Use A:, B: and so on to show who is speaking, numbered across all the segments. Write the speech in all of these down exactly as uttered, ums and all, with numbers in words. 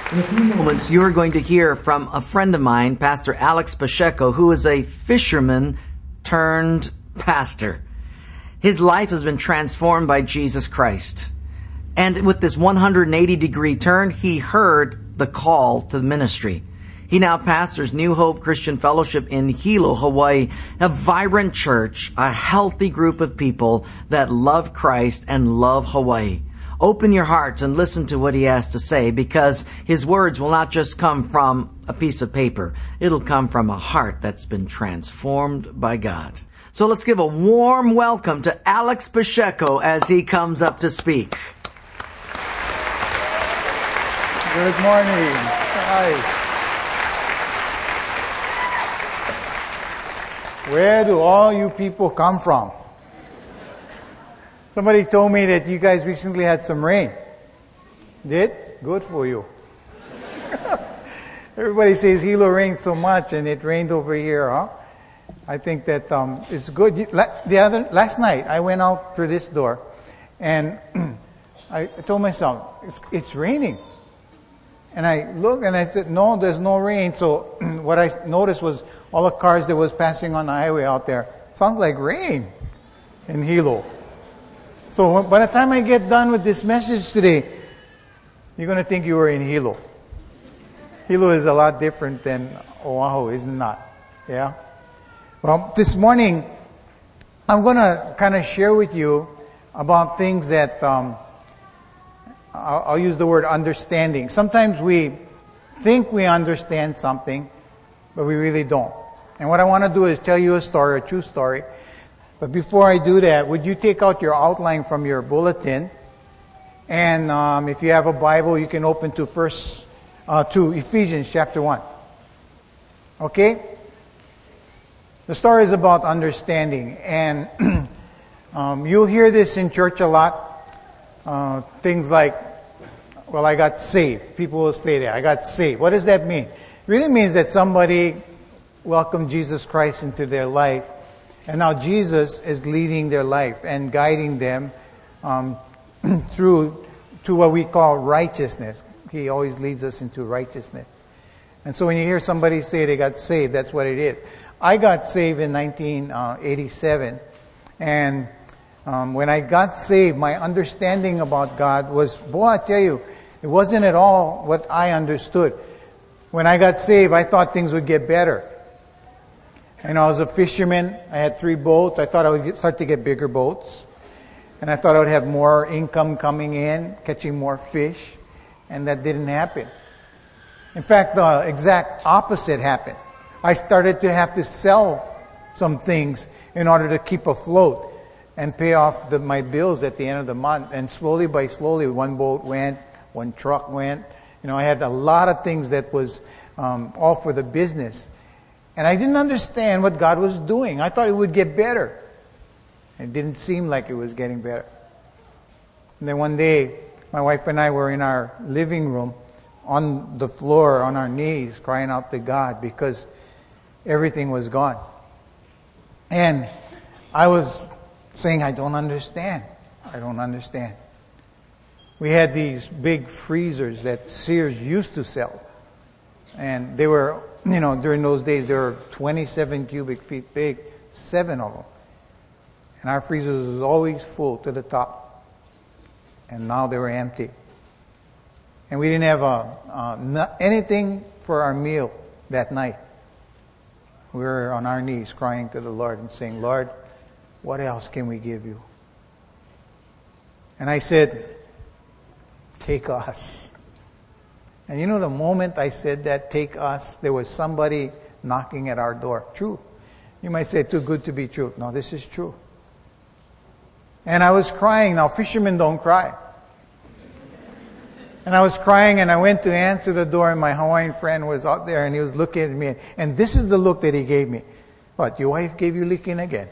A: In a few moments, you're going to hear from a friend of mine, Pastor Alex Pacheco, who is a fisherman turned pastor. His life has been transformed by Jesus Christ. And with this one hundred eighty degree turn, he heard the call to the ministry. He now pastors New Hope Christian Fellowship in Hilo, Hawaii, a vibrant church, a healthy group of people that love Christ and love Hawaii. Open your hearts and listen to what he has to say, because his words will not just come from a piece of paper. It'll come from a heart that's been transformed by God. So let's give a warm welcome to Alex Pacheco as he comes up to speak.
B: Good morning. Hi. Where do all you people come from? Somebody told me that you guys recently had some rain. Did? Good for you. Everybody says Hilo rained so much, and it rained over here, huh? I think that um, it's good. The other last night, I went out through this door, and I told myself, it's, it's raining. And I looked and I said, no, there's no rain. So what I noticed was all the cars that was passing on the highway out there. Sounds like rain in Hilo. So by the time I get done with this message today, you're going to think you were in Hilo. Hilo is a lot different than Oahu, is it not? Yeah? Well, this morning, I'm going to kind of share with you about things that... Um, I'll use the word understanding. Sometimes we think we understand something, but we really don't. And what I want to do is tell you a story, a true story. But before I do that, would you take out your outline from your bulletin? And um, if you have a Bible, you can open to first uh, to Ephesians chapter one. Okay? The story is about understanding, and um, you'll hear this in church a lot. Uh, things like, well, I got saved. People will say that. I got saved. What does that mean? It really means that somebody welcomed Jesus Christ into their life, and now Jesus is leading their life and guiding them um, through to what we call righteousness. He always leads us into righteousness. And so when you hear somebody say they got saved, that's what it is. I got saved in nineteen eighty-seven, and Um, when I got saved, my understanding about God was, boy, I tell you, it wasn't at all what I understood. When I got saved, I thought things would get better. And I was a fisherman. I had three boats. I thought I would get, start to get bigger boats. And I thought I would have more income coming in, catching more fish. And that didn't happen. In fact, the exact opposite happened. I started to have to sell some things in order to keep afloat and pay off the, my bills at the end of the month. And slowly by slowly, one boat went, one truck went. You know, I had a lot of things that was um, all for the business. And I didn't understand what God was doing. I thought it would get better. It didn't seem like it was getting better. And then one day, my wife and I were in our living room on the floor, on our knees, crying out to God because everything was gone. And I was saying, I don't understand. I don't understand. We had these big freezers that Sears used to sell. And they were, you know, during those days, they were twenty-seven cubic feet big, seven of them. And our freezer was always full to the top. And now they were empty. And we didn't have a, uh, not anything for our meal that night. We were on our knees crying to the Lord and saying, Lord, what else can we give you? And I said, take us. And you know, the moment I said that, take us, there was somebody knocking at our door. True. You might say, too good to be true. No, this is true. And I was crying. Now, fishermen don't cry. And I was crying, and I went to answer the door, and my Hawaiian friend was out there, and he was looking at me. And this is the look that he gave me. What, your wife gave you licking again?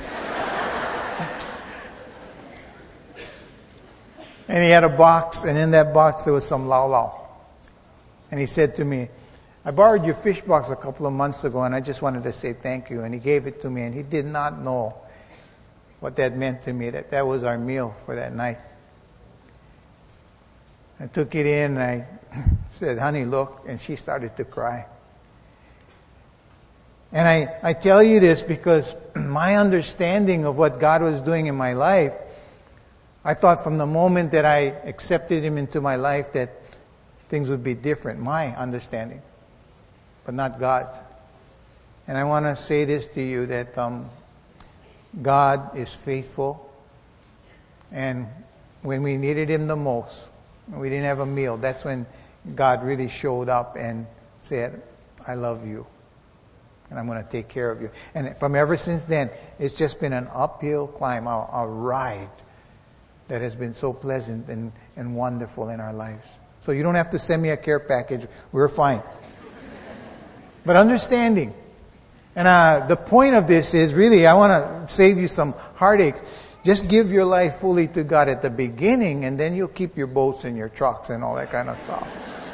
B: And he had a box, and in that box there was some lau lau. And he said to me, I borrowed your fish box a couple of months ago, and I just wanted to say thank you. And he gave it to me, and he did not know what that meant to me, that that was our meal for that night. I took it in, and I said, honey, look. And she started to cry. And I, I tell you this because my understanding of what God was doing in my life, I thought from the moment that I accepted Him into my life that things would be different. My understanding. But not God's. And I want to say this to you, that um, God is faithful. And when we needed Him the most, we didn't have a meal, that's when God really showed up and said, I love you. And I'm going to take care of you. And from ever since then, it's just been an uphill climb, a, a ride that has been so pleasant and, and wonderful in our lives. So you don't have to send me a care package. We're fine. But understanding. And uh, the point of this is really, I want to save you some heartaches. Just give your life fully to God at the beginning, and then you'll keep your boats and your trucks and all that kind of stuff.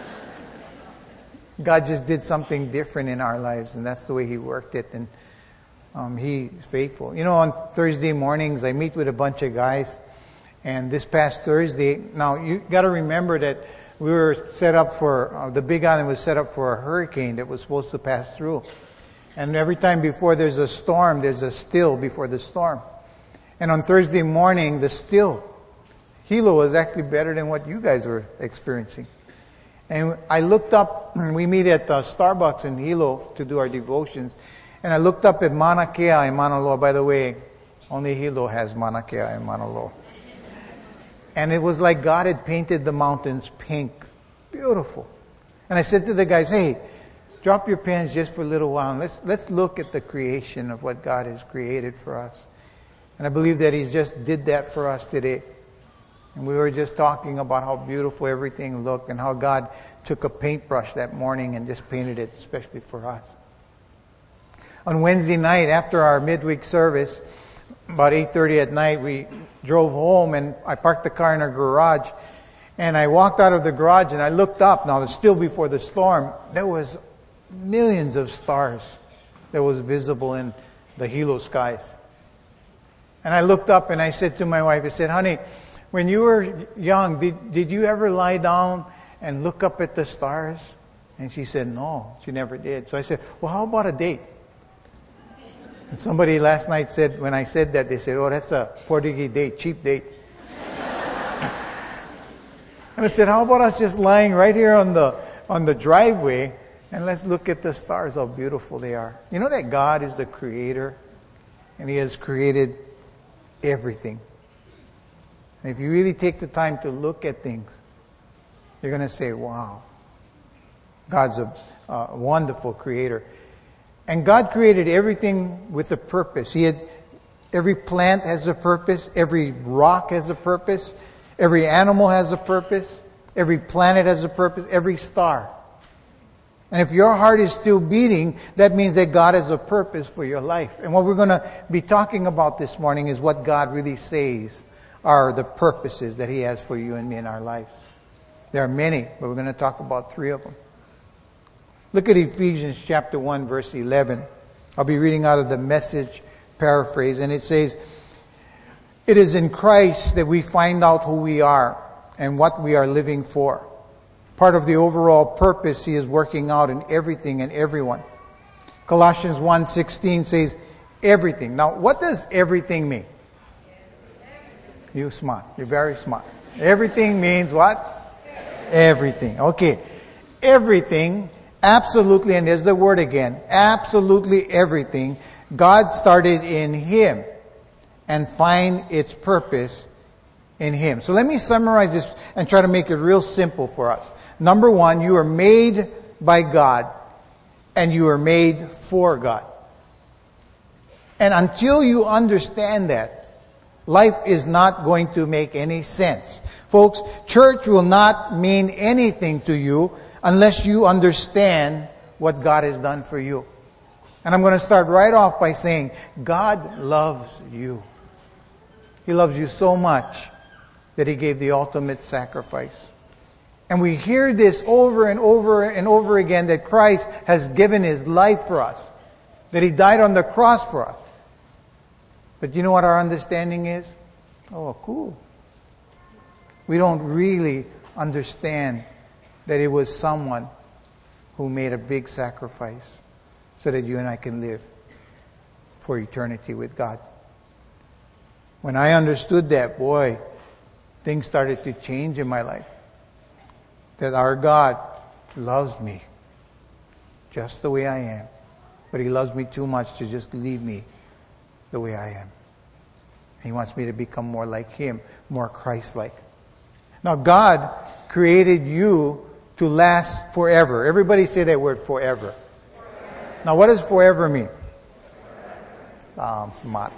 B: God just did something different in our lives, and that's the way He worked it. And um, He's faithful. You know, on Thursday mornings, I meet with a bunch of guys. And this past Thursday, now you got to remember that we were set up for, uh, the Big Island was set up for a hurricane that was supposed to pass through. And every time before there's a storm, there's a still before the storm. And on Thursday morning, the still, Hilo was actually better than what you guys were experiencing. And I looked up, we meet at uh, Starbucks in Hilo to do our devotions. And I looked up at Mauna Kea and Mauna Loa. By the way, only Hilo has Mauna Kea and Mauna Loa. And it was like God had painted the mountains pink. Beautiful. And I said to the guys, hey, drop your pens just for a little while. And let's, let's look at the creation of what God has created for us. And I believe that He just did that for us today. And we were just talking about how beautiful everything looked and how God took a paintbrush that morning and just painted it especially for us. On Wednesday night, after our midweek service, about eight thirty at night, we drove home and I parked the car in our garage. And I walked out of the garage and I looked up. Now, it's still before the storm. There was millions of stars that was visible in the Hilo skies. And I looked up and I said to my wife, I said, honey, when you were young, did, did you ever lie down and look up at the stars? And she said, no, she never did. So I said, well, how about a date? And somebody last night said, when I said that, they said, oh, that's a Portuguese date, cheap date. And I said, how about us just lying right here on the on the driveway and let's look at the stars, how beautiful they are. You know that God is the creator and He has created everything. And if you really take the time to look at things, you're going to say, wow, God's a, a wonderful creator. And God created everything with a purpose. He had, every plant has a purpose. Every rock has a purpose. Every animal has a purpose. Every planet has a purpose. Every star. And if your heart is still beating, that means that God has a purpose for your life. And what we're going to be talking about this morning is what God really says are the purposes that He has for you and me in our lives. There are many, but we're going to talk about three of them. Look at Ephesians chapter one, verse eleven. I'll be reading out of the Message paraphrase, and it says, it is in Christ that we find out who we are and what we are living for. Part of the overall purpose He is working out in everything and everyone. Colossians one sixteen says, everything. Now, what does everything mean? You're smart. You're very smart. Everything means what? Everything. Okay. Everything. Absolutely, and there's the word again, absolutely everything, God started in Him and find its purpose in Him. So let me summarize this and try to make it real simple for us. Number one, you are made by God and you are made for God. And until you understand that, life is not going to make any sense. Folks, church will not mean anything to you unless you understand what God has done for you. And I'm going to start right off by saying, God loves you. He loves you so much that He gave the ultimate sacrifice. And we hear this over and over and over again, that Christ has given His life for us, that He died on the cross for us. But you know what our understanding is? Oh, cool. We don't really understand that it was someone who made a big sacrifice so that you and I can live for eternity with God. When I understood that, boy, things started to change in my life. That our God loves me just the way I am. But He loves me too much to just leave me the way I am. He wants me to become more like Him, more Christ-like. Now, God created you to last forever. Everybody say that word, forever. Forever. Now, what does forever mean? Um, smart.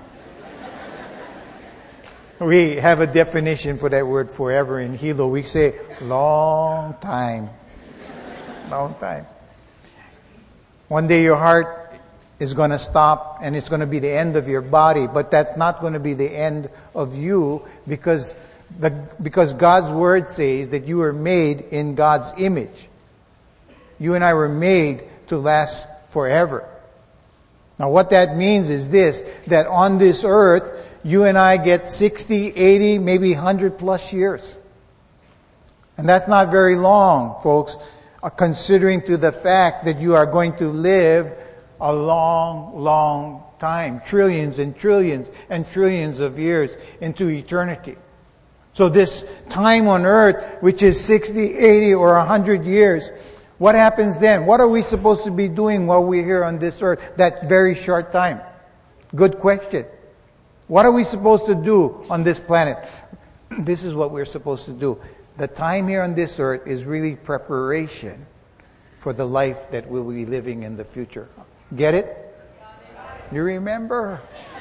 B: We have a definition for that word forever in Hilo. We say long time. Long time. One day your heart is going to stop and it's going to be the end of your body, but that's not going to be the end of you because the because God's word says that you were made in God's image. You and I were made to last forever. Now what that means is this, that on this earth, you and I get sixty, eighty, maybe one hundred plus years. And that's not very long, folks, considering to the fact that you are going to live a long, long time. Trillions and trillions and trillions of years into eternity. So this time on earth, which is sixty, eighty, or one hundred years, what happens then? What are we supposed to be doing while we're here on this earth that very short time? Good question. What are we supposed to do on this planet? This is what we're supposed to do. The time here on this earth is really preparation for the life that we'll be living in the future. Get it? You remember?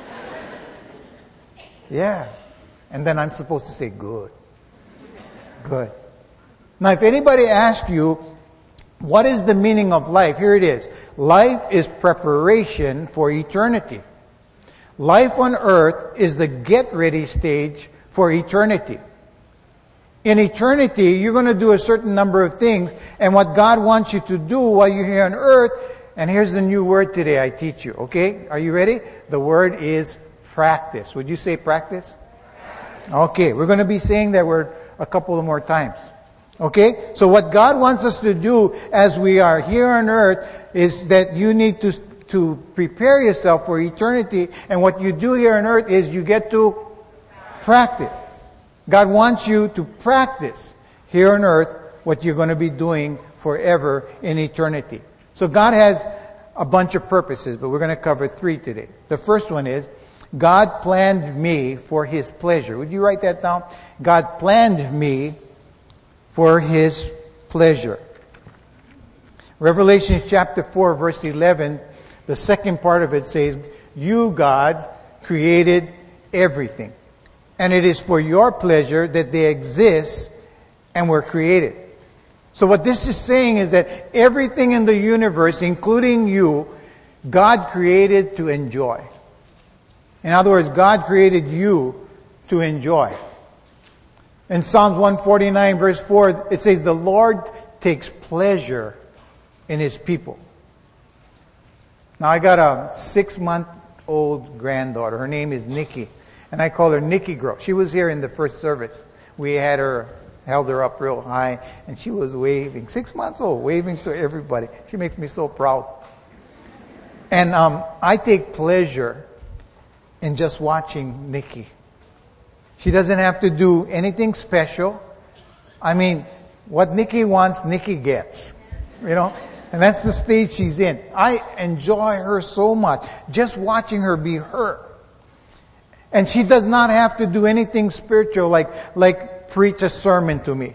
B: Yeah. And then I'm supposed to say, good. Good. Now, if anybody asks you, what is the meaning of life? Here it is. Life is preparation for eternity. Life on earth is the get-ready stage for eternity. In eternity, you're going to do a certain number of things, and what God wants you to do while you're here on earth, and here's the new word today I teach you, okay? Are you ready? The word is practice. Would you say practice? Okay, we're going to be saying that word a couple of more times. Okay? So what God wants us to do as we are here on earth is that you need to to prepare yourself for eternity, and what you do here on earth is you get to practice. God wants you to practice here on earth what you're going to be doing forever in eternity. So God has a bunch of purposes, but we're going to cover three today. The first one is, God planned me for His pleasure. Would you write that down? God planned me for His pleasure. Revelation chapter four, verse eleven, the second part of it says, you, God, created everything. And it is for your pleasure that they exist and were created. So what this is saying is that everything in the universe, including you, God created to enjoy. In other words, God created you to enjoy. In Psalms one forty-nine, verse four, it says, the Lord takes pleasure in His people. Now, I got a six-month-old granddaughter. Her name is Nikki. And I call her Nikki Girl. She was here in the first service. We had her, held her up real high, and she was waving. Six months old, waving to everybody. She makes me so proud. And um, I take pleasure in just watching Nikki. She doesn't have to do anything special. I mean, what Nikki wants, Nikki gets. You know? And that's the stage she's in. I enjoy her so much, just watching her be her. And she does not have to do anything spiritual like, like preach a sermon to me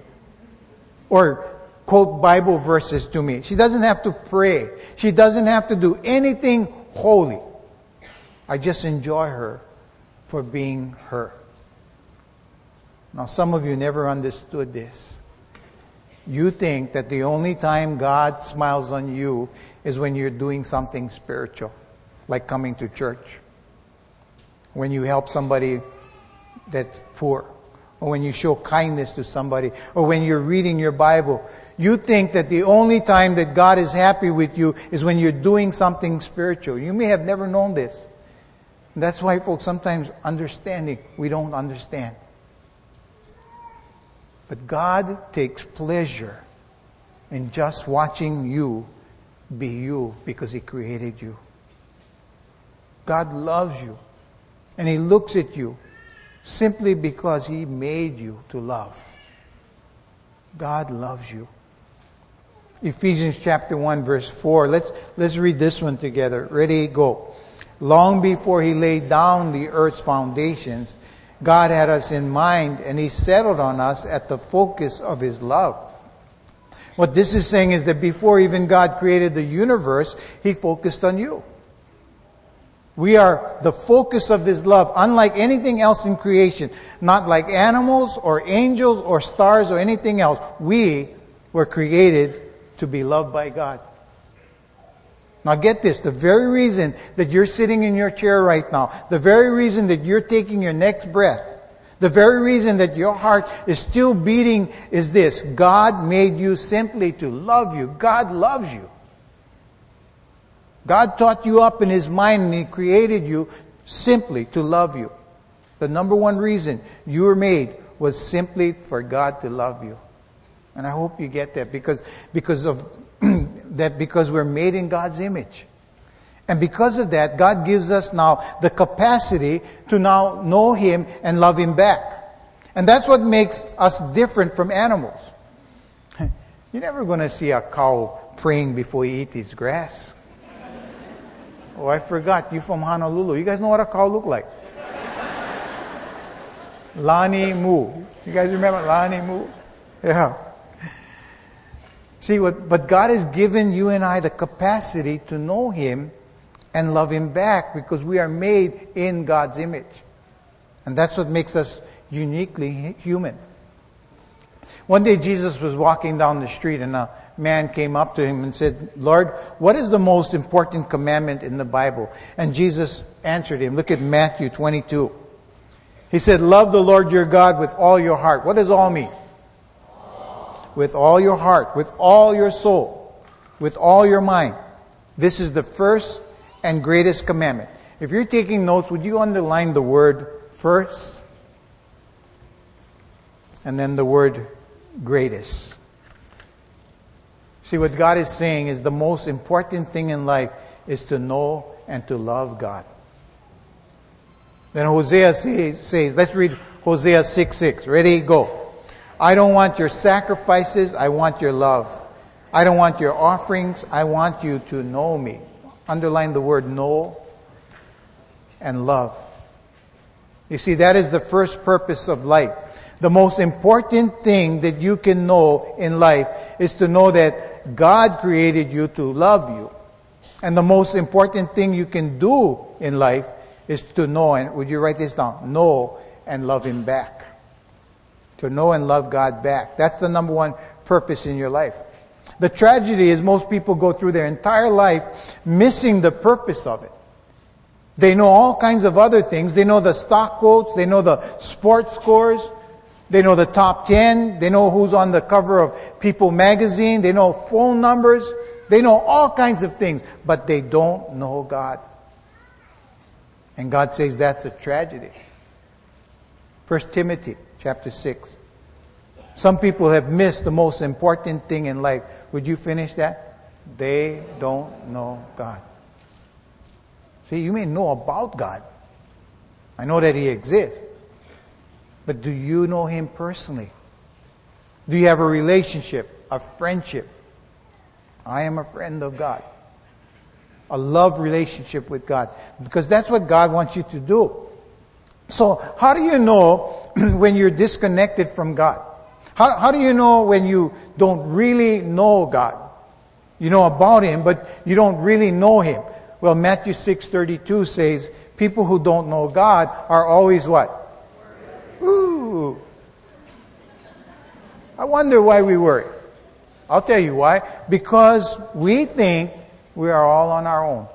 B: or quote Bible verses to me. She doesn't have to pray. She doesn't have to do anything holy. I just enjoy her for being her. Now, some of you never understood this. You think that the only time God smiles on you is when you're doing something spiritual, like coming to church. When you help somebody that's poor, or when you show kindness to somebody, or when you're reading your Bible. You think that the only time that God is happy with you is when you're doing something spiritual. You may have never known this. And that's why, folks, sometimes understanding, we don't understand. But God takes pleasure in just watching you be you because He created you. God loves you. And He looks at you simply because He made you to love. God loves you. Ephesians chapter one verse four. Let's, let's read this one together. Ready, go. Long before He laid down the earth's foundations, God had us in mind and He settled on us at the focus of His love. What this is saying is that before even God created the universe, He focused on you. We are the focus of His love, unlike anything else in creation. Not like animals or angels or stars or anything else. We were created to be loved by God. Now get this, the very reason that you're sitting in your chair right now, the very reason that you're taking your next breath, the very reason that your heart is still beating is this: God made you simply to love you. God loves you. God taught you up in His mind and He created you simply to love you. The number one reason you were made was simply for God to love you. And I hope you get that because, because of that because we're made in God's image. And because of that, God gives us now the capacity to now know Him and love Him back. And that's what makes us different from animals. You're never going to see a cow praying before he eats his grass. Oh, I forgot. You from Honolulu. You guys know what a cow look like? Lani Mu. You guys remember Lani Mu? Yeah. See, what, but God has given you and I the capacity to know Him and love Him back because we are made in God's image. And that's what makes us uniquely human. One day Jesus was walking down the street and a man came up to Him and said, Lord, what is the most important commandment in the Bible? And Jesus answered him. Look at Matthew twenty-two. He said, love the Lord your God with all your heart. What does all mean? With all your heart, with all your soul, with all your mind. This is the first and greatest commandment. If you're taking notes, would you underline the word first? And then the word greatest. See, what God is saying is the most important thing in life is to know and to love God. Then Hosea says, says let's read Hosea six six. Ready? Go. I don't want your sacrifices, I want your love. I don't want your offerings, I want you to know me. Underline the word know and love. You see, that is the first purpose of life. The most important thing that you can know in life is to know that God created you to love you. And the most important thing you can do in life is to know, and would you write this down? Know and love Him back. To know and love God back. That's the number one purpose in your life. The tragedy is most people go through their entire life missing the purpose of it. They know all kinds of other things. They know the stock quotes. They know the sports scores. They know the top ten. They know who's on the cover of People magazine. They know phone numbers. They know all kinds of things. But they don't know God. And God says that's a tragedy. First Timothy chapter six. Some people have missed the most important thing in life. Would you finish that? They don't know God. See, you may know about God. I know that He exists. But do you know Him personally? Do you have a relationship, a friendship? I am a friend of God. A love relationship with God. Because that's what God wants you to do. So, how do you know when you're disconnected from God? How, how do you know when you don't really know God? You know about Him, but you don't really know Him. Well, Matthew six thirty-two says, people who don't know God are always what? Ooh. I wonder why we worry. I'll tell you why. Because we think we are all on our own.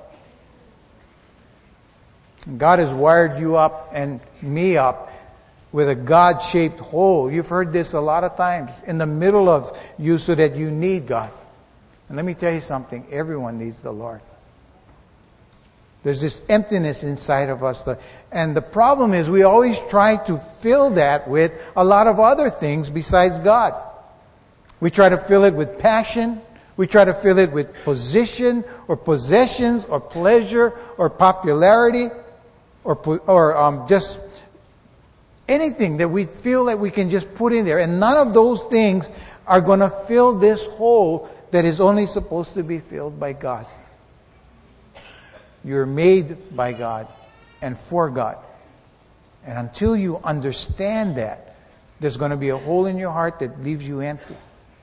B: God has wired you up and me up with a God-shaped hole. You've heard this a lot of times. In the middle of you so that you need God. And let me tell you something. Everyone needs the Lord. There's this emptiness inside of us. And the problem is we always try to fill that with a lot of other things besides God. We try to fill it with passion. We try to fill it with position or possessions or pleasure or popularity or, or um, just anything that we feel that we can just put in there. And none of those things are going to fill this hole that is only supposed to be filled by God. You're made by God and for God. And until you understand that, there's going to be a hole in your heart that leaves you empty.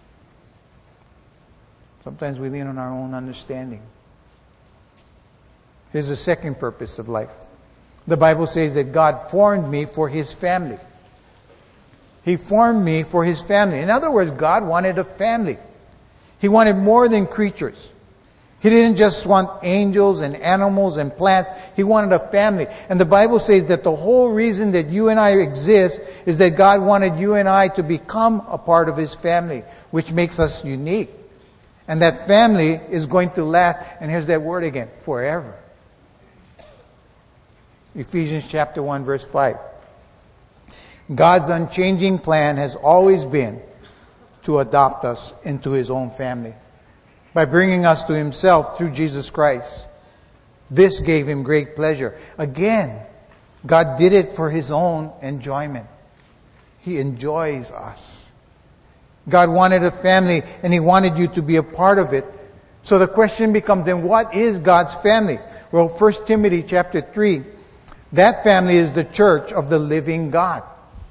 B: Sometimes we lean on our own understanding. Here's the second purpose of life. The Bible says that God formed me for His family. He formed me for His family. In other words, God wanted a family. He wanted more than creatures. He didn't just want angels and animals and plants. He wanted a family. And the Bible says that the whole reason that you and I exist is that God wanted you and I to become a part of His family, which makes us unique. And that family is going to last, and here's that word again, forever. Ephesians chapter one, verse five. God's unchanging plan has always been to adopt us into His own family by bringing us to Himself through Jesus Christ. This gave Him great pleasure. Again, God did it for His own enjoyment. He enjoys us. God wanted a family, and He wanted you to be a part of it. So the question becomes, then what is God's family? Well, First Timothy chapter three, that family is the church of the living God,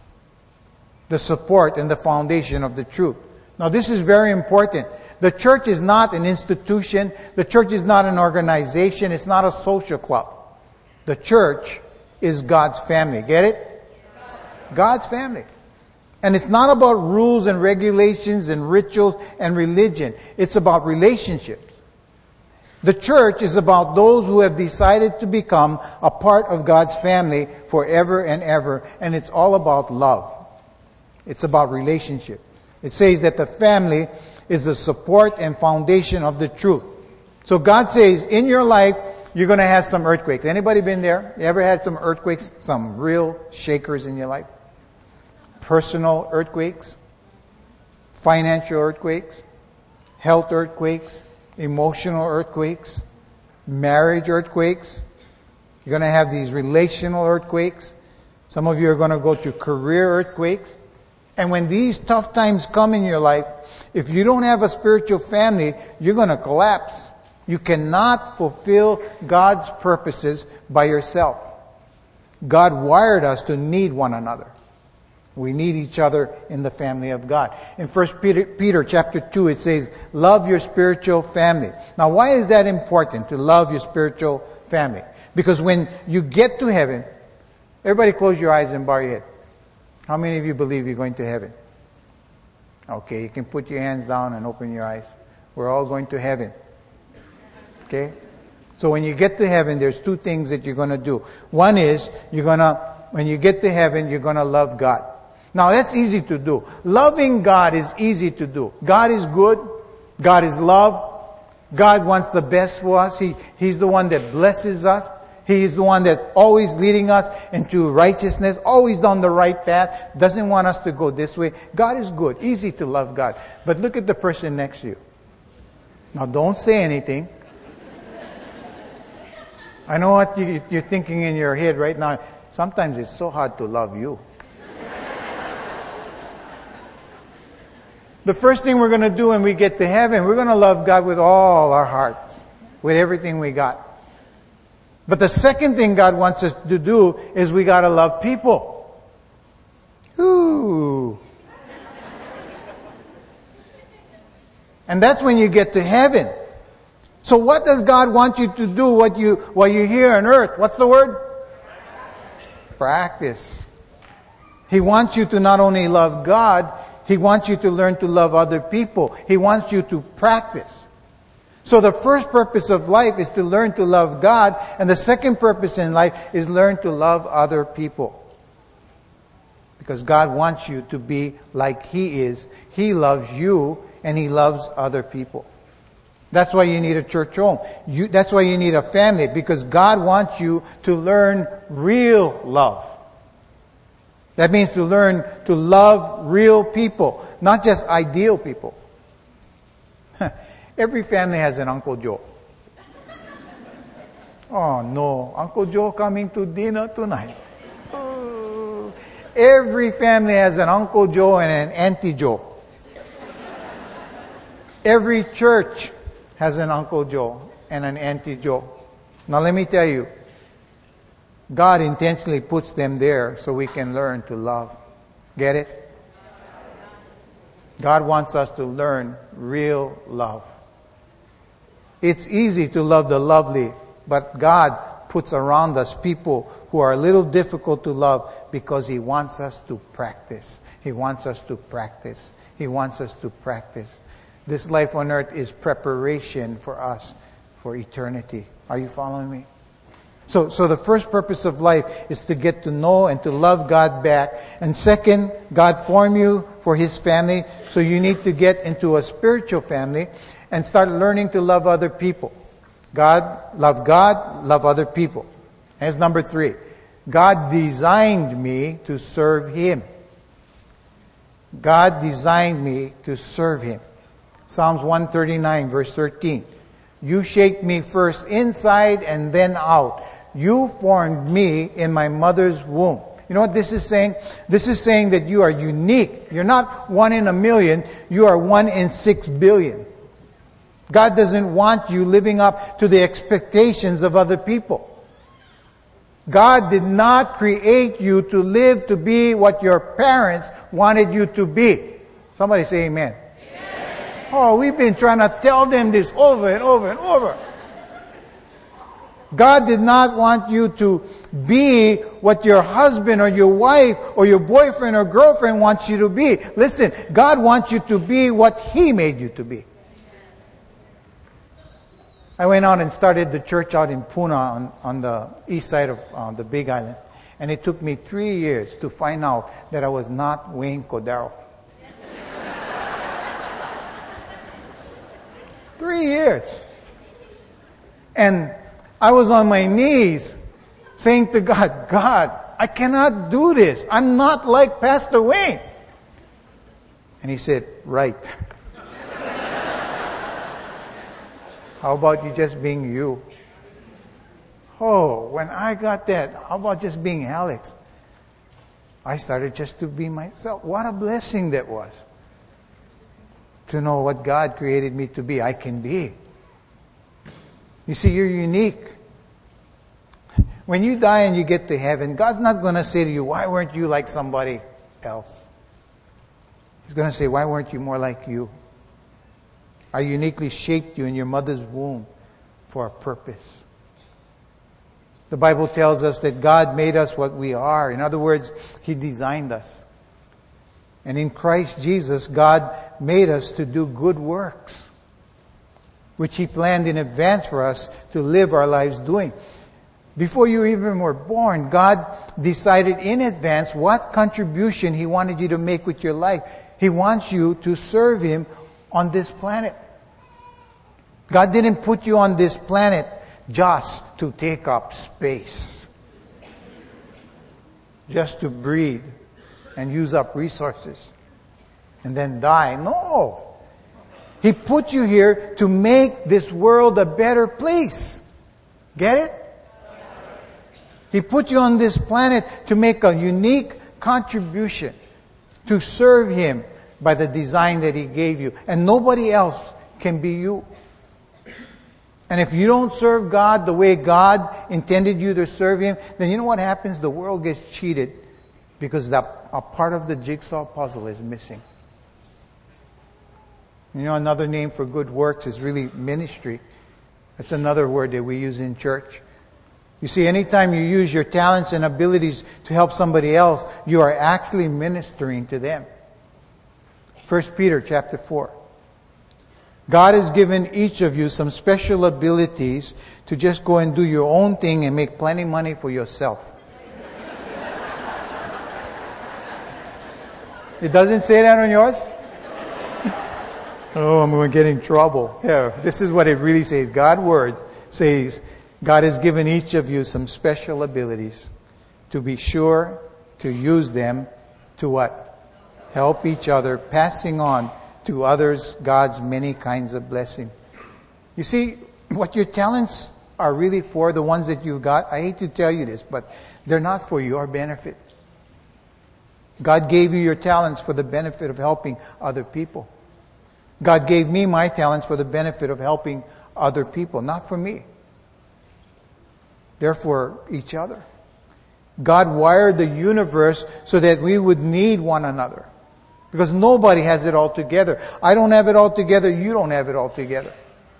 B: the support and the foundation of the truth. Now, this is very important. The church is not an institution. The church is not an organization. It's not a social club. The church is God's family. Get it? God's family. And it's not about rules and regulations and rituals and religion. It's about relationships. The church is about those who have decided to become a part of God's family forever and ever. And it's all about love. It's about relationship. It says that the family is the support and foundation of the truth. So God says, in your life, you're going to have some earthquakes. Anybody been there? You ever had some earthquakes? Some real shakers in your life? Personal earthquakes, financial earthquakes, health earthquakes, emotional earthquakes, marriage earthquakes. You're going to have these relational earthquakes. Some of you are going to go through career earthquakes. And when these tough times come in your life, if you don't have a spiritual family, you're going to collapse. You cannot fulfill God's purposes by yourself. God wired us to need one another. We need each other in the family of God. In First Peter, Peter chapter two, it says, love your spiritual family. Now, why is that important, to love your spiritual family? Because when you get to heaven, everybody close your eyes and bow your head. How many of you believe you're going to heaven? Okay, you can put your hands down and open your eyes. We're all going to heaven. Okay? So when you get to heaven, there's two things that you're going to do. One is, you're going to, when you get to heaven, you're going to love God. Now, that's easy to do. Loving God is easy to do. God is good. God is love. God wants the best for us. He, He's the one that blesses us. He is the one that always leading us into righteousness, always down the right path, doesn't want us to go this way. God is good. Easy to love God. But look at the person next to you. Now, don't say anything. I know what you, you're thinking in your head right now. Sometimes it's so hard to love you. The first thing we're going to do when we get to heaven, we're going to love God with all our hearts, with everything we got. But the second thing God wants us to do is we got to love people. Ooh. And that's when you get to heaven. So what does God want you to do what you, while you're here on earth? What's the word? Practice. He wants you to not only love God, He wants you to learn to love other people. He wants you to practice. So the first purpose of life is to learn to love God, and the second purpose in life is learn to love other people. Because God wants you to be like He is. He loves you, and He loves other people. That's why you need a church home. You, that's why you need a family, because God wants you to learn real love. That means to learn to love real people, not just ideal people. Every family has an Uncle Joe. Oh no, Uncle Joe coming to dinner tonight. Oh. Every family has an Uncle Joe and an Auntie Joe. Every church has an Uncle Joe and an Auntie Joe. Now let me tell you, God intentionally puts them there so we can learn to love. Get it? God wants us to learn real love. It's easy to love the lovely, but God puts around us people who are a little difficult to love because He wants us to practice. He wants us to practice. He wants us to practice. This life on earth is preparation for us for eternity. Are you following me? So, so the first purpose of life is to get to know and to love God back. And second, God formed you for His family, so you need to get into a spiritual family and start learning to love other people. God, love God, love other people. Here's number three. God designed me to serve Him. God designed me to serve Him. Psalms one thirty-nine, verse thirteen. You shaped me first inside and then out. You formed me in my mother's womb. You know what this is saying? This is saying that you are unique. You're not one in a million. You are one in six billion. God doesn't want you living up to the expectations of other people. God did not create you to live to be what your parents wanted you to be. Somebody say amen. Amen. Oh, we've been trying to tell them this over and over and over. God did not want you to be what your husband or your wife or your boyfriend or girlfriend wants you to be. Listen, God wants you to be what He made you to be. I went out and started the church out in Puna on, on the east side of uh, the Big Island. And it took me three years to find out that I was not Wayne Cordero. Three years. And I was on my knees saying to God, God, I cannot do this. I'm not like Pastor Wayne. And He said, right. How about you just being you? Oh, when I got that, how about just being Alex? I started just to be myself. What a blessing that was. To know what God created me to be, I can be. You see, you're unique. When you die and you get to heaven, God's not going to say to you, why weren't you like somebody else? He's going to say, why weren't you more like you? I uniquely shaped you in your mother's womb for a purpose. The Bible tells us that God made us what we are. In other words, He designed us. And in Christ Jesus, God made us to do good works, which He planned in advance for us to live our lives doing. Before you even were born, God decided in advance what contribution He wanted you to make with your life. He wants you to serve Him on this planet. God didn't put you on this planet just to take up space, just to breathe and use up resources and then die. No. He put you here to make this world a better place. Get it? He put you on this planet to make a unique contribution, to serve Him by the design that He gave you. And nobody else can be you. And if you don't serve God the way God intended you to serve Him, then you know what happens? The world gets cheated because that a part of the jigsaw puzzle is missing. You know, another name for good works is really ministry. That's another word that we use in church. You see, anytime you use your talents and abilities to help somebody else, you are actually ministering to them. First Peter chapter four. God has given each of you some special abilities to just go and do your own thing and make plenty of money for yourself. It doesn't say that on yours? Oh, I'm going to get in trouble. Yeah, this is what it really says. God's word says, God has given each of you some special abilities to be sure to use them to what? Help each other, passing on to others God's many kinds of blessing. You see, what your talents are really for, the ones that you've got, I hate to tell you this, but they're not for your benefit. God gave you your talents for the benefit of helping other people. God gave me my talents for the benefit of helping other people, not for me. They're for each other. God wired the universe so that we would need one another. Because nobody has it all together. I don't have it all together. You don't have it all together.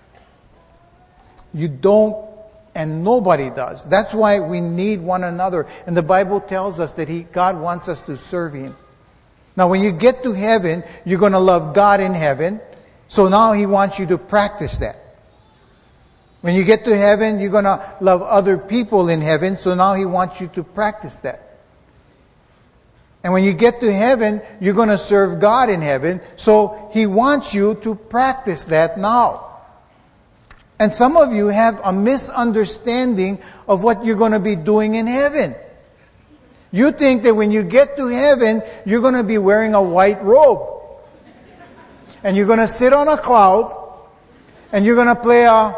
B: You don't, and nobody does. That's why we need one another. And the Bible tells us that He, God wants us to serve Him. Now, when you get to heaven, you're going to love God in heaven. So now He wants you to practice that. When you get to heaven, you're going to love other people in heaven. So now He wants you to practice that. And when you get to heaven, you're going to serve God in heaven. So He wants you to practice that now. And some of you have a misunderstanding of what you're going to be doing in heaven. You think that when you get to heaven, you're going to be wearing a white robe. And you're going to sit on a cloud. And you're going to play a...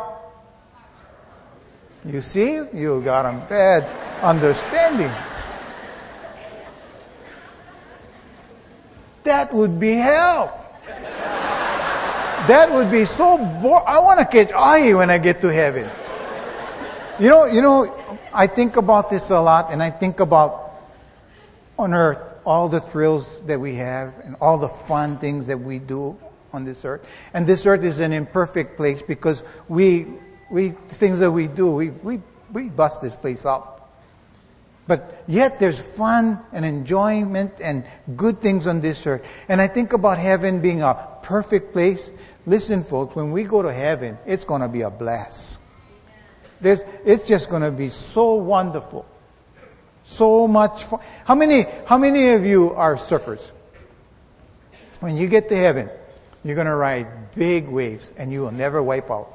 B: You see? You got a bad understanding. That would be hell. That would be so boring. I want to catch eye when I get to heaven. You know, you know, I think about this a lot, and I think about on earth all the thrills that we have and all the fun things that we do on this earth. And this earth is an imperfect place because we, we things that we do, we we we bust this place up. But yet there's fun and enjoyment and good things on this earth. And I think about heaven being a perfect place. Listen, folks, when we go to heaven, it's going to be a blast. There's, it's just going to be so wonderful. So much fun. How many, how many of you are surfers? When you get to heaven, you're going to ride big waves and you will never wipe out.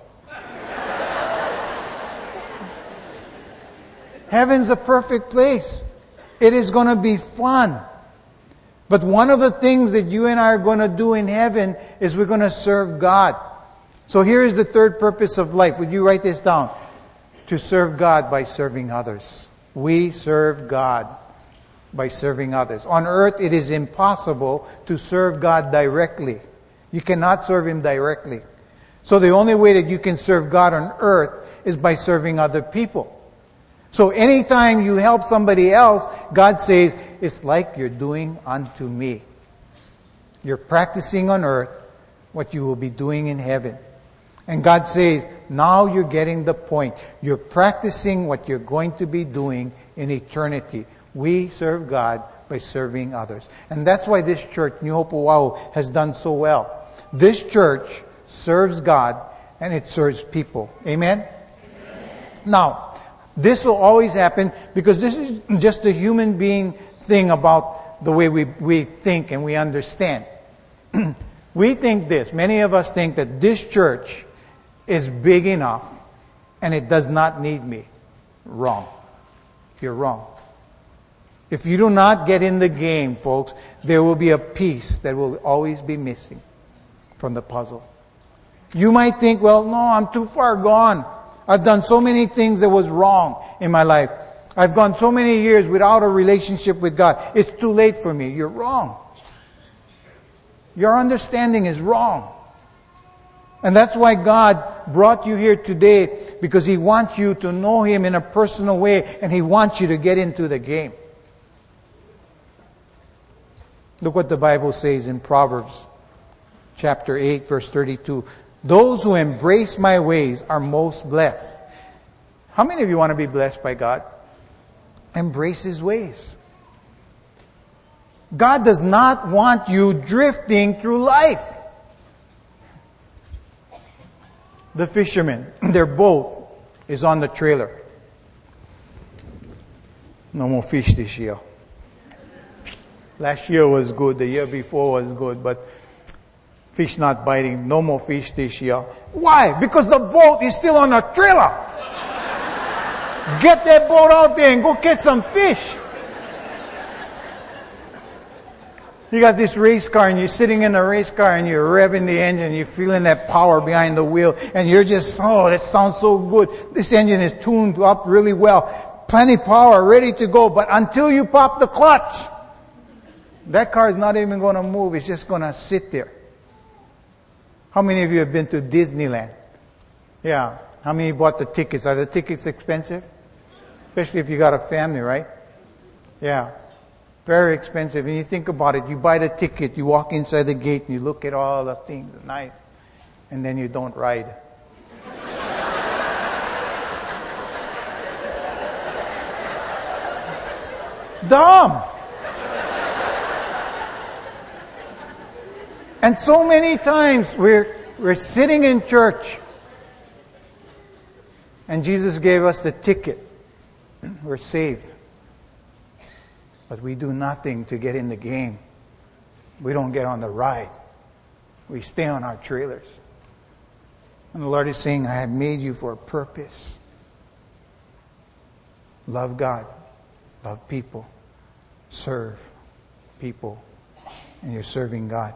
B: Heaven's a perfect place. It is going to be fun. But one of the things that you and I are going to do in heaven is we're going to serve God. So here is the third purpose of life. Would you write this down? To serve God by serving others. We serve God by serving others. On earth, it is impossible to serve God directly. You cannot serve Him directly. So the only way that you can serve God on earth is by serving other people. So anytime you help somebody else, God says, it's like you're doing unto me. You're practicing on earth what you will be doing in heaven. And God says, now you're getting the point. You're practicing what you're going to be doing in eternity. We serve God by serving others. And that's why this church, New Hope Oahu, has done so well. This church serves God and it serves people. Amen? Amen. Now, this will always happen because this is just a human being thing about the way we, we think and we understand. We think this. Many of us think that this church is big enough and it does not need me. Wrong. You're wrong. If you do not get in the game, folks, there will be a piece that will always be missing from the puzzle. You might think, well, no, I'm too far gone. I've done so many things that was wrong in my life. I've gone so many years without a relationship with God. It's too late for me. You're wrong. Your understanding is wrong. And that's why God brought you here today, because He wants you to know Him in a personal way and He wants you to get into the game. Look what the Bible says in Proverbs chapter eight, verse thirty-two. Those who embrace my ways are most blessed. How many of you want to be blessed by God? Embrace His ways. God does not want you drifting through life. The fishermen, their boat is on the trailer. No more fish this year. Last year was good, the year before was good, but fish not biting. No more fish this year. Why? Because the boat is still on a trailer. Get that boat out there and go catch some fish. You got this race car and you're sitting in a race car and you're revving the engine. You're feeling that power behind the wheel. And you're just, oh, that sounds so good. This engine is tuned up really well. Plenty power, ready to go. But until you pop the clutch, that car is not even going to move. It's just going to sit there. How many of you have been to Disneyland? Yeah. How many bought the tickets? Are the tickets expensive? Especially if you got a family, right? Yeah. Very expensive. And you think about it, you buy the ticket, you walk inside the gate, and you look at all the things at night, and then you don't ride. Dumb! And so many times we're, we're sitting in church, and Jesus gave us the ticket. We're saved. But we do nothing to get in the game. We don't get on the ride. We stay on our trailers. And the Lord is saying, I have made you for a purpose. Love God. Love people. Serve people. And you're serving God.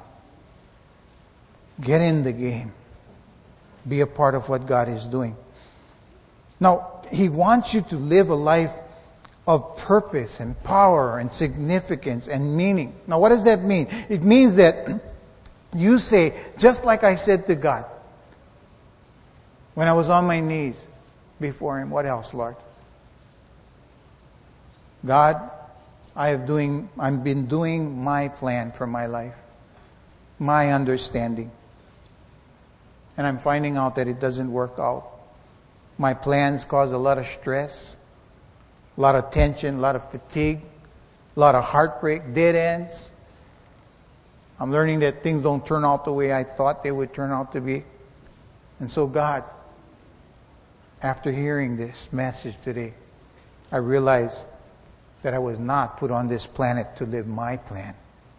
B: Get in the game. Be a part of what God is doing. Now, He wants you to live a life of purpose and power and significance and meaning. Now, what does that mean? It means that you say, just like I said to God, when I was on my knees before Him, what else, Lord? God, I have doing, I've been doing my plan for my life, my understanding. And I'm finding out that it doesn't work out. My plans cause a lot of stress, a lot of tension, a lot of fatigue, a lot of heartbreak, dead ends. I'm learning that things don't turn out the way I thought they would turn out to be. And so God, after hearing this message today, I realized that I was not put on this planet to live my plan.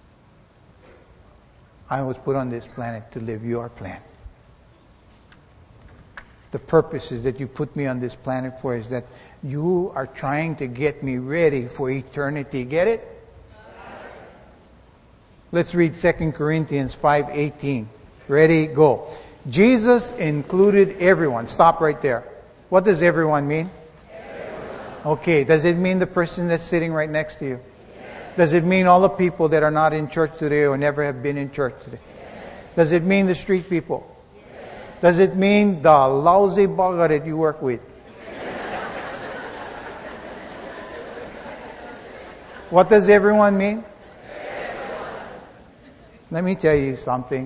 B: I was put on this planet to live your plan. The purposes that you put me on this planet for is that you are trying to get me ready for eternity. Get it? Let's read Second Corinthians five eighteen. Ready? Go. Jesus included everyone. Stop right there. What does everyone mean? Everyone. Okay. Does it mean the person that's sitting right next to you? Yes. Does it mean all the people that are not in church today or never have been in church today? Yes. Does it mean the street people? Does it mean the lousy bugger that you work with? What does everyone mean? Everyone. Let me tell you something.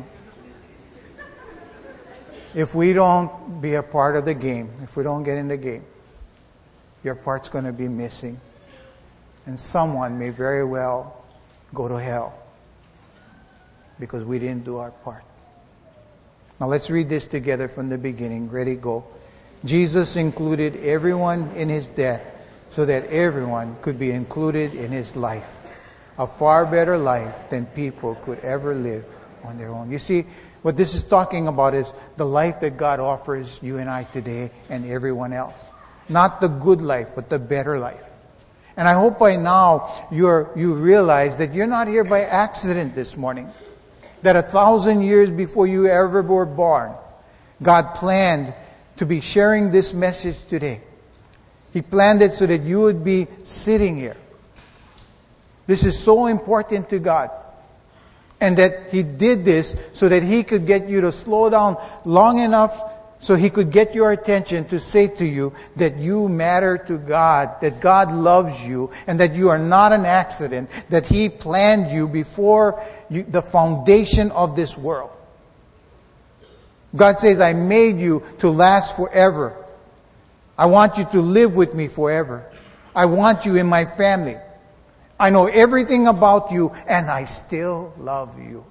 B: If we don't be a part of the game, if we don't get in the game, your part's going to be missing. And someone may very well go to hell because we didn't do our part. Now let's read this together from the beginning. Ready, go. Jesus included everyone in His death so that everyone could be included in His life. A far better life than people could ever live on their own. You see, what this is talking about is the life that God offers you and I today and everyone else. Not the good life, but the better life. And I hope by now you're, you realize that you're not here by accident this morning. That a thousand years before you ever were born, God planned to be sharing this message today. He planned it so that you would be sitting here. This is so important to God. And that He did this so that He could get you to slow down long enough so He could get your attention to say to you that you matter to God, that God loves you, and that you are not an accident, that He planned you before you, the foundation of this world. God says, I made you to last forever. I want you to live with me forever. I want you in my family. I know everything about you, and I still love you.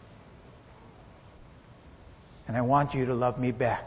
B: And I want you to love me back.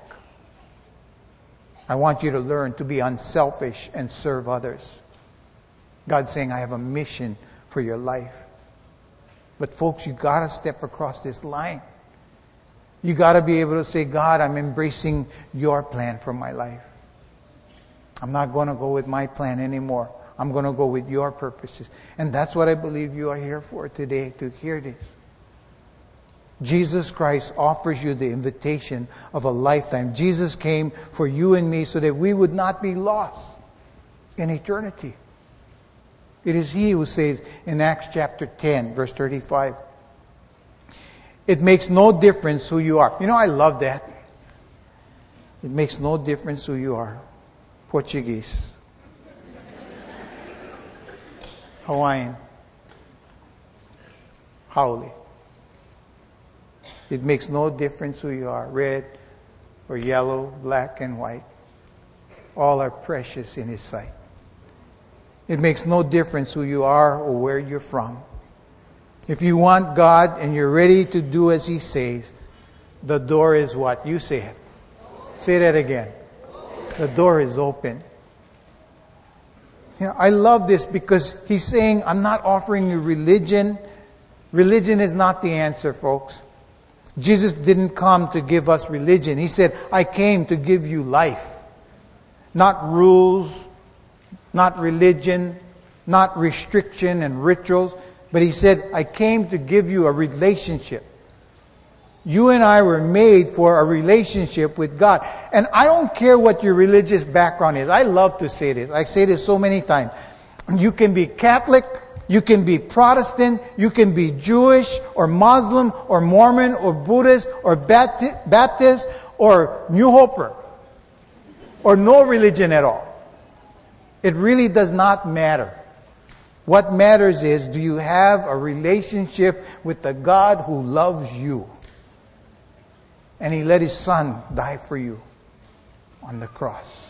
B: I want you to learn to be unselfish and serve others. God's saying, I have a mission for your life. But folks, you got to step across this line. You got to be able to say, God, I'm embracing your plan for my life. I'm not going to go with my plan anymore. I'm going to go with your purposes. And that's what I believe you are here for today, to hear this. Jesus Christ offers you the invitation of a lifetime. Jesus came for you and me so that we would not be lost in eternity. It is He who says in Acts chapter ten, verse thirty-five, it makes no difference who you are. You know, I love that. It makes no difference who you are. Portuguese. Hawaiian. Haole. It makes no difference who you are. Red or yellow, black and white. All are precious in His sight. It makes no difference who you are or where you're from. If you want God and you're ready to do as He says, the door is what? You say it. Say that again. The door is open. You know, I love this because He's saying, I'm not offering you religion. Religion is not the answer, folks. Jesus didn't come to give us religion. He said, I came to give you life. Not rules, not religion, not restriction and rituals. But He said, I came to give you a relationship. You and I were made for a relationship with God. And I don't care what your religious background is. I love to say this. I say this so many times. You can be Catholic, you can be Protestant, you can be Jewish or Muslim or Mormon or Buddhist or Baptist or New Hoper or no religion at all. It really does not matter. What matters is, do you have a relationship with the God who loves you? And He let His Son die for you on the cross.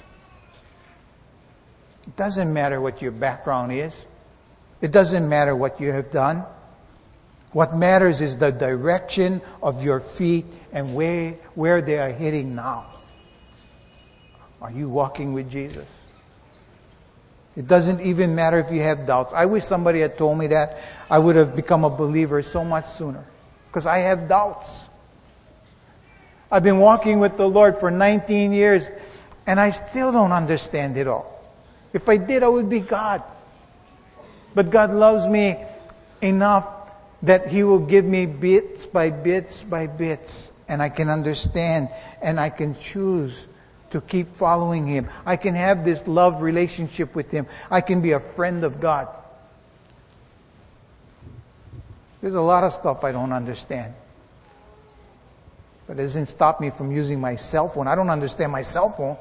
B: It doesn't matter what your background is. It doesn't matter what you have done. What matters is the direction of your feet and where, where they are heading now. Are you walking with Jesus? It doesn't even matter if you have doubts. I wish somebody had told me that. I would have become a believer so much sooner. Because I have doubts. I've been walking with the Lord for nineteen years and I still don't understand it all. If I did, I would be God. But God loves me enough that He will give me bits by bits by bits. And I can understand and I can choose to keep following Him. I can have this love relationship with Him. I can be a friend of God. There's a lot of stuff I don't understand. But it doesn't stop me from using my cell phone. I don't understand my cell phone.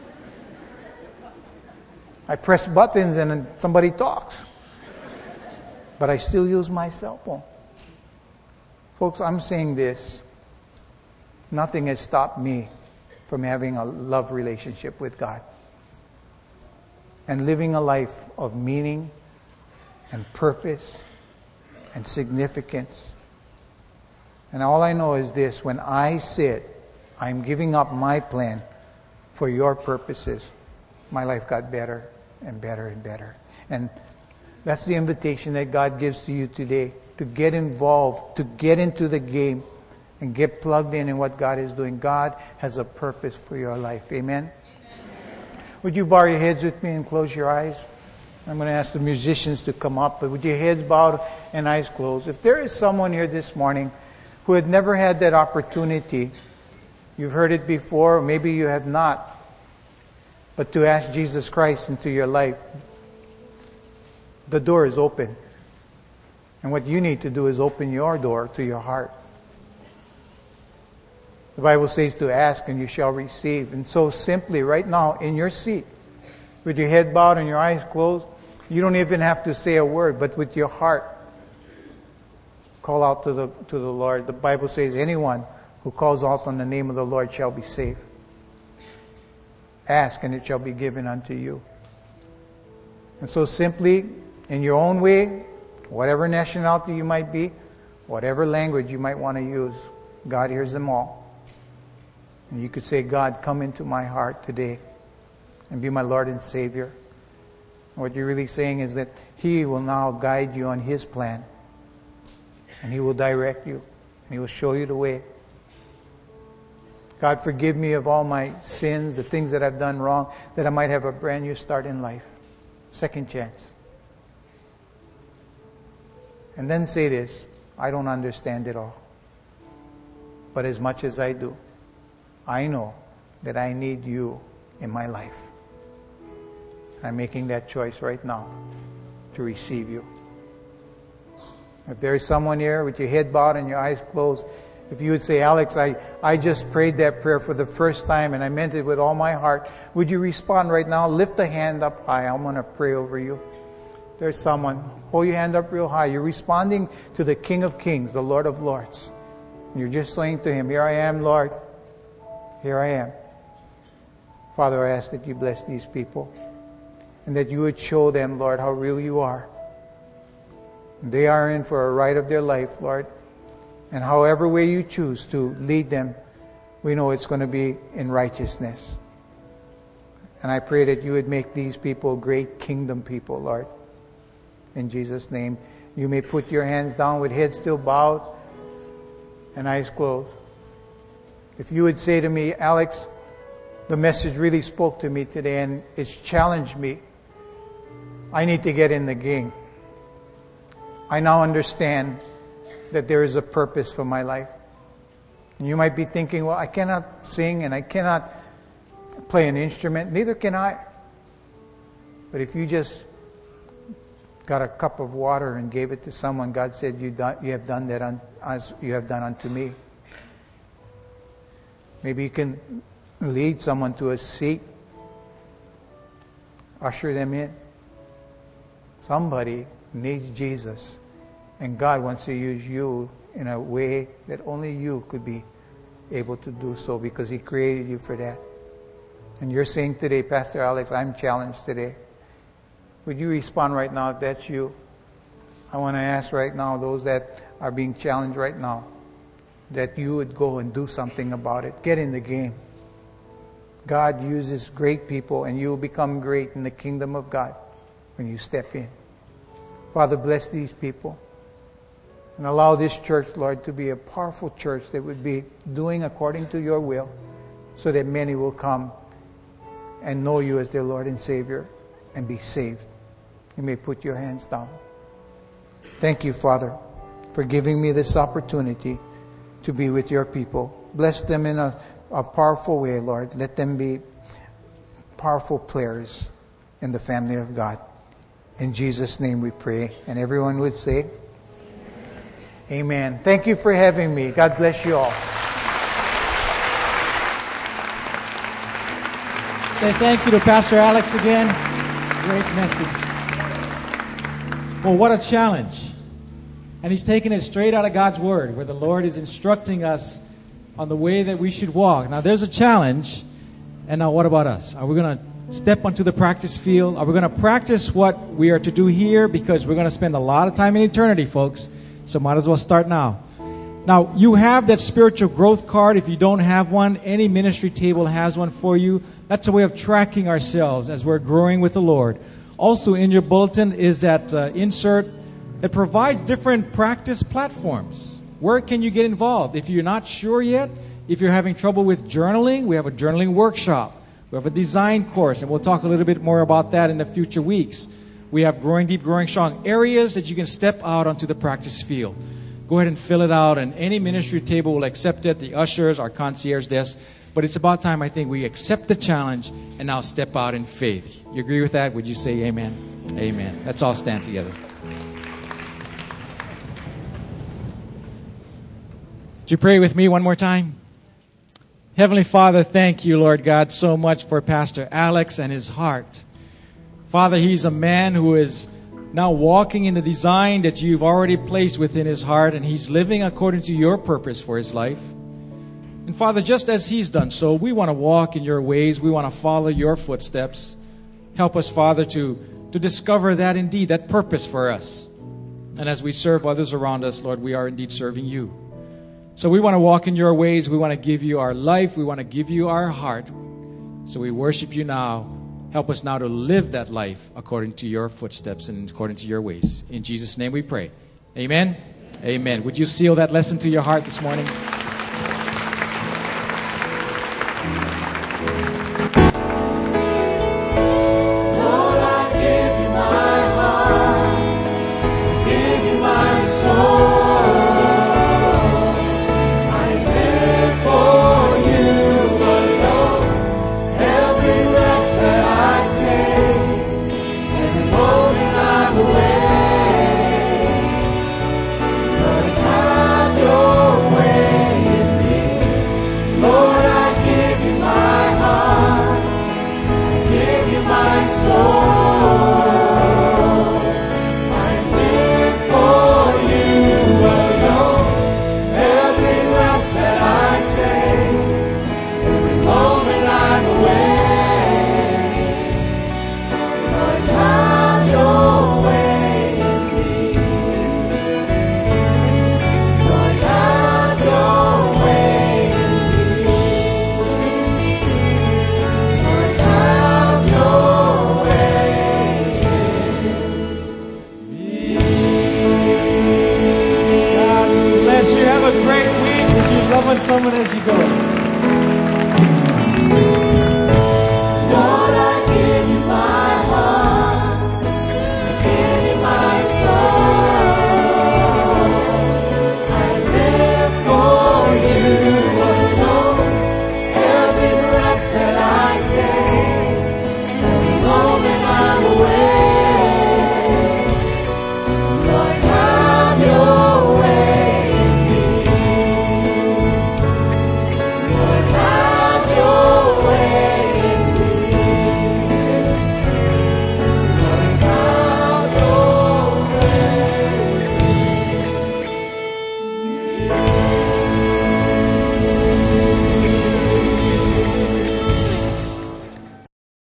B: I press buttons and then somebody talks. But I still use my cell phone. Folks, I'm saying this. Nothing has stopped me from having a love relationship with God. And living a life of meaning and purpose and significance. And all I know is this, when I said, I'm giving up my plan for your purposes, my life got better and better and better. And that's the invitation that God gives to you today, to get involved, to get into the game and get plugged in in what God is doing. God has a purpose for your life. Amen? Amen. Would you bow your heads with me and close your eyes? I'm going to ask the musicians to come up, but with your heads bowed and eyes closed. If there is someone here this morning who had never had that opportunity, you've heard it before, or maybe you have not, but to ask Jesus Christ into your life, the door is open. And what you need to do is open your door to your heart. The Bible says to ask and you shall receive. And so simply right now in your seat, with your head bowed and your eyes closed, you don't even have to say a word, but with your heart, call out to the to the Lord. The Bible says anyone who calls out on the name of the Lord shall be saved. Ask and it shall be given unto you. And so simply, in your own way, whatever nationality you might be, whatever language you might want to use, God hears them all. And you could say, God, come into my heart today and be my Lord and Savior. And what you're really saying is that He will now guide you on His plan. And He will direct you. And He will show you the way. God, forgive me of all my sins, the things that I've done wrong, that I might have a brand new start in life. second chance. And then say this, I don't understand it all. But as much as I do, I know that I need you in my life. I'm making that choice right now to receive you. If there is someone here with your head bowed and your eyes closed, if you would say, Alex, I, I just prayed that prayer for the first time and I meant it with all my heart, would you respond right now? Lift a hand up high. I'm going to pray over you. There's someone. Hold your hand up real high. You're responding to the King of Kings, the Lord of Lords. You're just saying to Him, here I am, Lord. Here I am. Father, I ask that you bless these people and that you would show them, Lord, how real you are. They are in for a ride of their life, Lord. And however way you choose to lead them, we know it's going to be in righteousness. And I pray that you would make these people great kingdom people, Lord. In Jesus' name, you may put your hands down with heads still bowed and eyes closed. If you would say to me, Alex, the message really spoke to me today and it's challenged me. I need to get in the game. I now understand that there is a purpose for my life. And you might be thinking, well, I cannot sing and I cannot play an instrument. Neither can I. But if you just got a cup of water and gave it to someone, God said, you, done, you have done that un, as you have done unto me. Maybe you can lead someone to a seat. Usher them in. Somebody needs Jesus. And God wants to use you in a way that only you could be able to do so because He created you for that. And you're saying today, Pastor Alex, I'm challenged today. Would you respond right now if that's you? I want to ask right now, those that are being challenged right now, that you would go and do something about it. Get in the game. God uses great people and you will become great in the kingdom of God when you step in. Father, bless these people. And allow this church, Lord, to be a powerful church that would be doing according to your will so that many will come and know you as their Lord and Savior and be saved. You may put your hands down. Thank you, Father, for giving me this opportunity to be with your people. Bless them in a, a powerful way, Lord. Let them be powerful players in the family of God. In Jesus' name we pray. And everyone would say, amen. Thank you for having me. God bless you all.
C: Say thank you to Pastor Alex again. Great message. Well, what a challenge. And he's taken it straight out of God's Word, where the Lord is instructing us on the way that we should walk. Now, there's a challenge. And now what about us? Are we going to step onto the practice field? Are we going to practice what we are to do here? Because we're going to spend a lot of time in eternity, folks. So might as well start now. Now, you have that spiritual growth card. If you don't have one, any ministry table has one for you. That's a way of tracking ourselves as we're growing with the Lord. Also, in your bulletin is that uh, insert that provides different practice platforms. Where can you get involved? If you're not sure yet, if you're having trouble with journaling, we have a journaling workshop. We have a design course, and we'll talk a little bit more about that in the future weeks. We have Growing Deep, Growing Strong, areas that you can step out onto the practice field. Go ahead and fill it out, and any ministry table will accept it, the ushers, our concierge desk. But it's about time, I think, we accept the challenge and now step out in faith. You agree with that? Would you say amen? Amen. Let's all stand together. Would you pray with me one more time? Heavenly Father, thank you, Lord God, so much for Pastor Alex and his heart. Father, he's a man who is now walking in the design that you've already placed within his heart, and he's living according to your purpose for his life. And Father, just as he's done so, we want to walk in your ways. We want to follow your footsteps. Help us, Father, to, to discover that indeed, that purpose for us. And as we serve others around us, Lord, we are indeed serving you. So we want to walk in your ways. We want to give you our life. We want to give you our heart. So we worship you now. Help us now to live that life according to your footsteps and according to your ways. In Jesus' name we pray. Amen. Amen. Would you seal that lesson to your heart this morning?